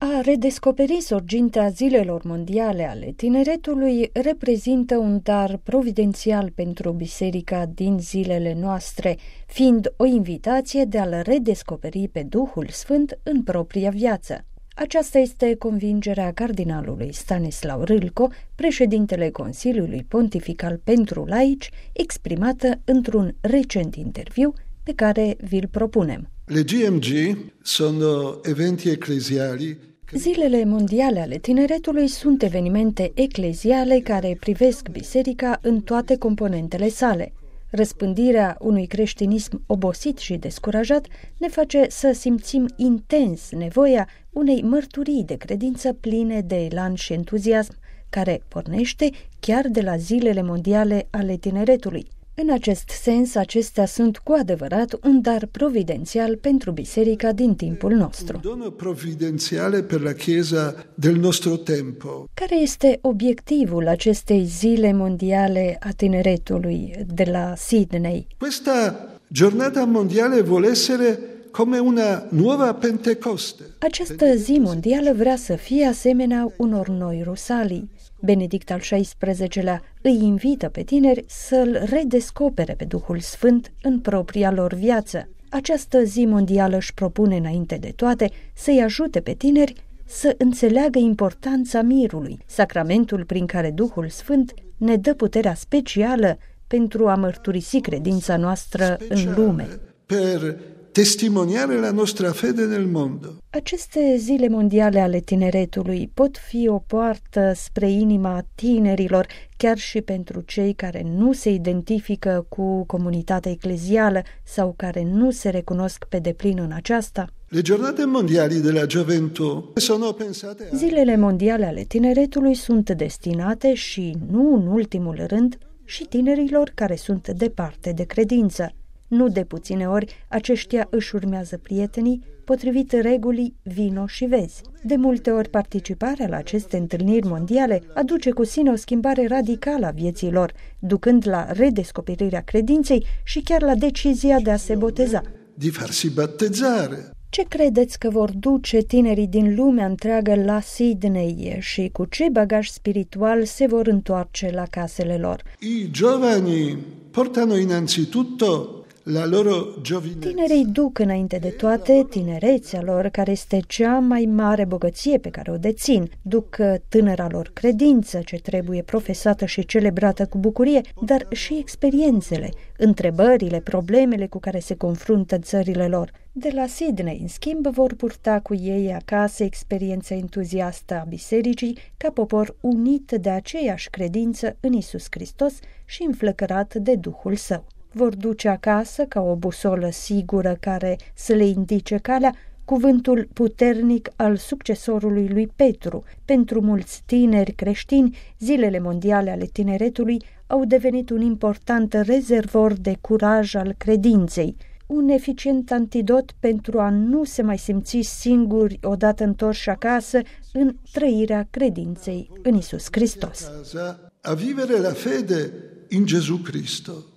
A redescoperi sorgintea zilelor mondiale ale tineretului reprezintă un dar providențial pentru biserica din zilele noastre, fiind o invitație de a-L redescoperi pe Duhul Sfânt în propria viață. Aceasta este convingerea cardinalului Stanislav Râlco, președintele Consiliului Pontifical pentru Laici, exprimată într-un recent interviu pe care vi-l propunem. Le GMG sono eventi ecclesiali. Zilele mondiale ale tineretului sunt evenimente ecleziale care privesc biserica în toate componentele sale. Răspândirea unui creștinism obosit și descurajat ne face să simțim intens nevoia unei mărturii de credință pline de elan și entuziasm, care pornește chiar de la zilele mondiale ale tineretului. În acest sens, acestea sunt cu adevărat un dar providențial pentru biserica din timpul nostru. Un dono providenziale per la Chiesa del nostro tempo. Care este obiectivul acestei zile mondiale a tineretului de la Sydney? Questa giornata mondiale vuole essere come una nuova Pentecoste. Această zi mondială vrea să fie asemenea unor noi Rusalii. Benedict al XVI-lea îi invită pe tineri să-L redescopere pe Duhul Sfânt în propria lor viață. Această zi mondială își propune înainte de toate să-i ajute pe tineri să înțeleagă importanța mirului, sacramentul prin care Duhul Sfânt ne dă puterea specială pentru a mărturisi credința noastră în lume. Per testimoniare la nostra fede nel mondo. Aceste zile mondiale ale tineretului pot fi o poartă spre inima tinerilor, chiar și pentru cei care nu se identifică cu comunitatea eclezială sau care nu se recunosc pe deplin în aceasta. Le giornate mondiali della gioventù sono pensate a... Zilele mondiale ale tineretului sunt destinate și, nu în ultimul rând, și tinerilor care sunt departe de credință. Nu de puține ori, aceștia își urmează prietenii, potrivit regulii vino și vezi. De multe ori, participarea la aceste întâlniri mondiale aduce cu sine o schimbare radicală a vieții lor, ducând la redescoperirea credinței și chiar la decizia de a se boteza. Di farsi battezzare. Ce credeți că vor duce tinerii din lumea întreagă la Sydney și cu ce bagaj spiritual se vor întoarce la casele lor? I giovani portano innanzitutto la loro giovinezza. Tinerii duc înainte de toate tinerețea lor, care este cea mai mare bogăție pe care o dețin. Duc tânăra lor credință, ce trebuie profesată și celebrată cu bucurie, dar și experiențele, întrebările, problemele cu care se confruntă țările lor. De la Sydney, în schimb, vor purta cu ei acasă experiența entuziastă a bisericii ca popor unit de aceeași credință în Iisus Hristos și înflăcărat de Duhul Său. Vor duce acasă, ca o busolă sigură care să le indice calea, cuvântul puternic al succesorului lui Petru. Pentru mulți tineri creștini, zilele mondiale ale tineretului au devenit un important rezervor de curaj al credinței, un eficient antidot pentru a nu se mai simți singuri odată întorși acasă în trăirea credinței în Iisus Hristos. A vivere la fede in Gesù Cristo.